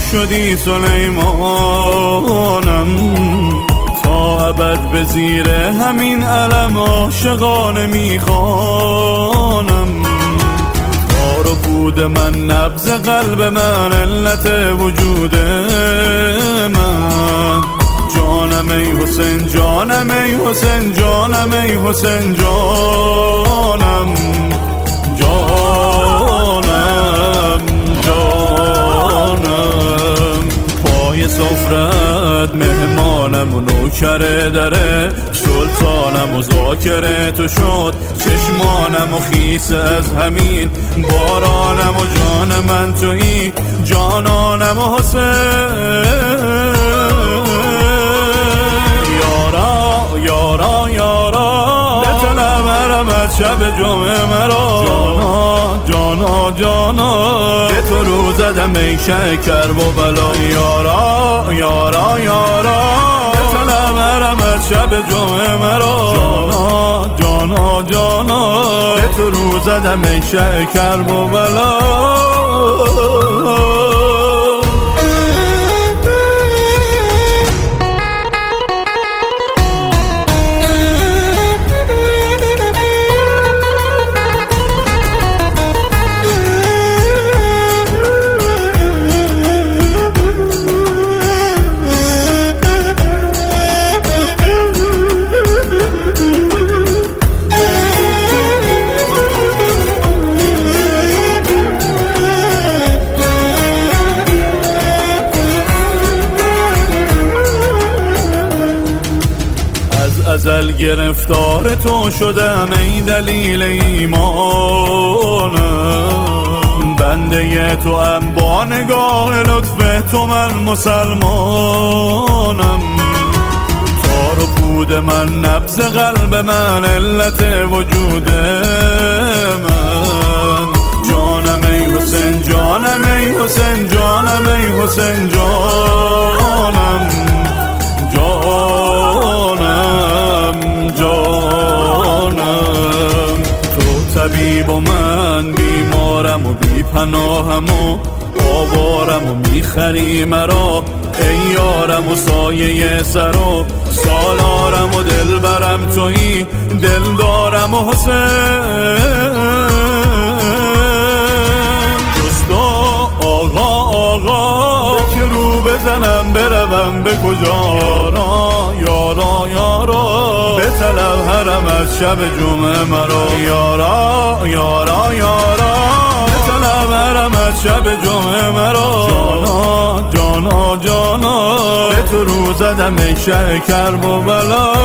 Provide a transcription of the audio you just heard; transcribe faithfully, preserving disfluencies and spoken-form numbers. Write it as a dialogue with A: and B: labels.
A: شدی سلیمانم، تا ابد به زیر همین علم عاشقانه میخوانم. تار و پود من، نبض قلب من، علت وجود من. جانم ای حسین، جانم ای حسین، جانم ای حسین، جانم جانم جانم. پای سفرت مهمانم و نوکر دره، سلطانم و ذاکر تو شد چشمانم و خیس از همین بارانم و جان من تویی، جانانم و حسین. یارا یارا بتنم حرمت شب جمعه مرا، جانا جانا جانا به تو رو زدم ای شکر و بلا. یارا یارا یارا بتنم حرمت شب جمعه مرا، جانا جانا جانا به تو رو زدم ای شکر و بلا. ازل گرفتار تو شدم ای دلیل ایمانم، بنده تو ام با نگاه لطف تو من مسلمانم. تار و پود من، نبض قلب من، علت وجود من. جانم ای حسین، جانم ای حسین، جانم ای حسین، جانم جانم جانم. تو طبیب و من بیمارم و بی پناهم و آوارم و میخری مرا، ای یارم و سایه سر و سالارم و دل برم تویی، دل دارم و حسین. جست آقا آقا که رو بزنم بروم به کجا، یارا یارا بطلب حرمت شب جمعه مرا. یارا یارا یارا بطلب حرمت شب جمعه مرا، جانا جانا جانا به تو رو زدم ای شکر و بلا.